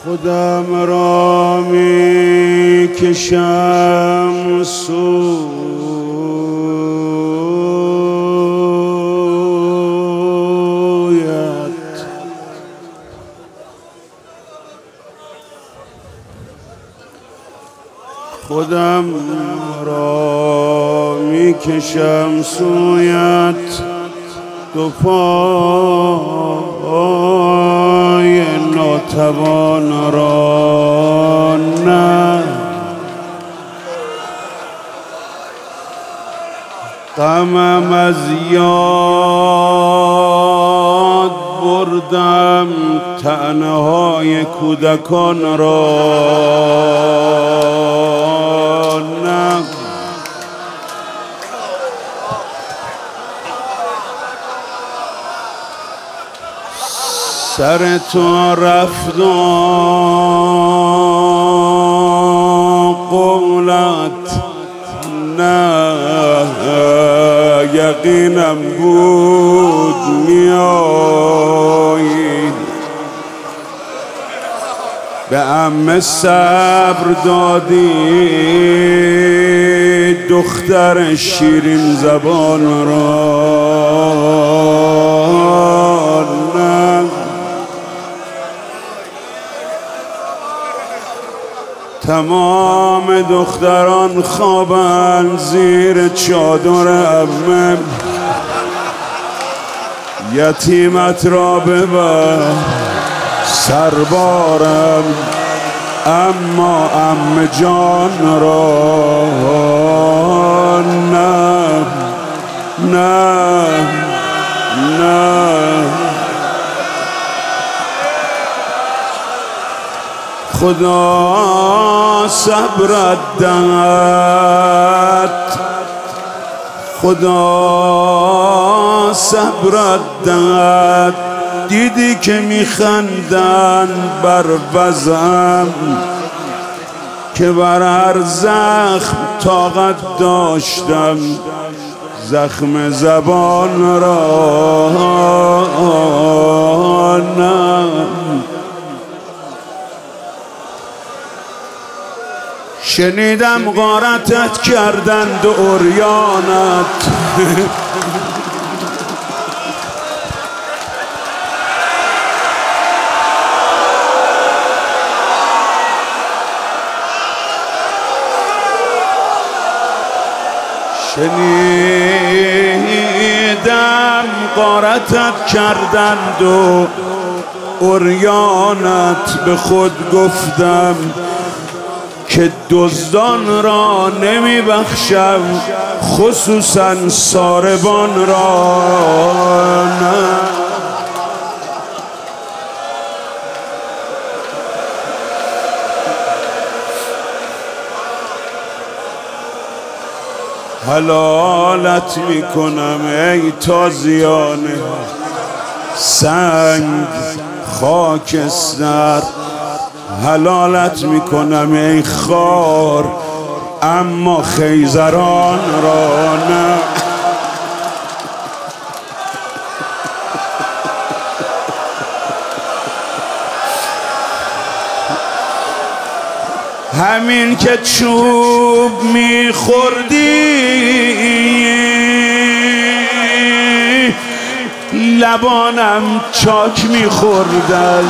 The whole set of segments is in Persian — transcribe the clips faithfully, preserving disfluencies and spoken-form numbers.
خودم را می کشم سویت، خودم را می کشم سویت، دو پای ناتوان را نه، غمم از یاد بردم طعنه های کودکان را نه، سر تو رفت و قولت نه، یقینم بود میایی، به عمه صبر دادی دختر شیرین زبان را نه، تمام دختران خوابند زیر چادر عمه، یتیمت را ببر سربارم، اما عمه جان را نه نه نه. خدا صبرت دهد، خدا صبرت دهد، دیدی که میخندن بر وضعم، که بر هر زخم طاقت داشتم زخم زبان را نه. شنیدم غارتت کردند و عریانت، شنیدم غارتت کردند و عریانت، به خود گفتم که دزدان را نمی بخشم، خصوصا ساربان را نه. حلالت می کنم ای تازیانه سنگ خاکستر، حلالت میکنم ای خار، اما خیزران را نه. همین که چوب میخوردی لبانم چاک میخوردن،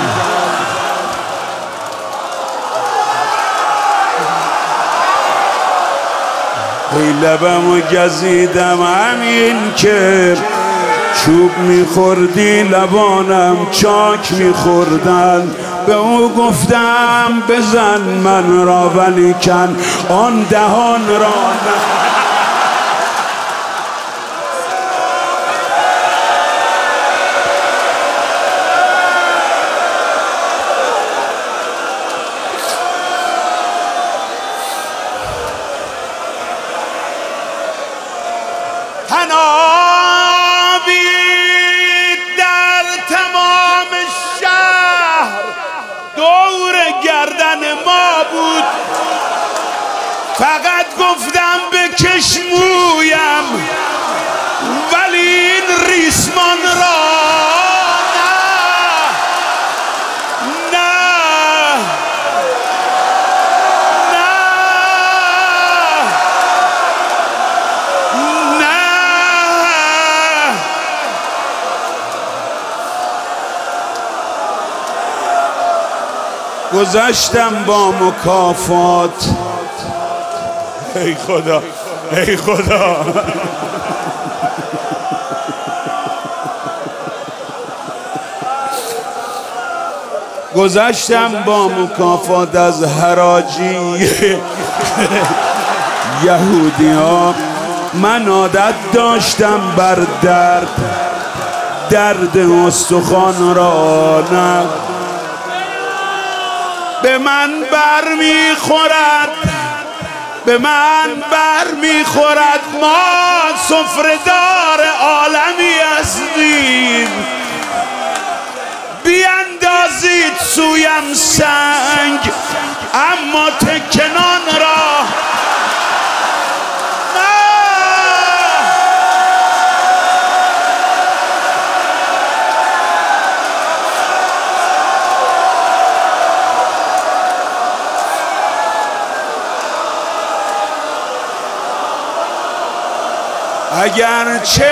ای لبمو گزیدم، همین که چوب میخوردی لبانم چاک میخوردن، به او گفتم بزن من را ولیکن آن دهان را نه. حنابی در تمام شهر دور گردن ما بود، فقط گفتم بکش مویم ولی این ریسمان را نه نه. گذشتم با مکافات. ای خدا ای خدا گذشتم با مکافات از حراجی یهودی ها. من عادت داشتم بر درد درد استخوان را نه به من بر میخورد به من بر میخورد ما سفره‌دار عالمی هستیم. بیاندازید سویم سنگ اما تکنان را اگرچه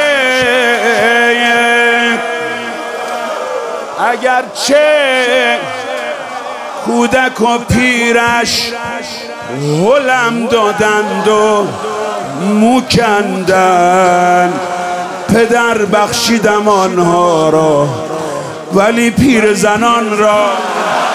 اگرچه کودک و پیرش هلم دادند و مو کندند، پدر بخشیدم آنها را ولی پیر زنان را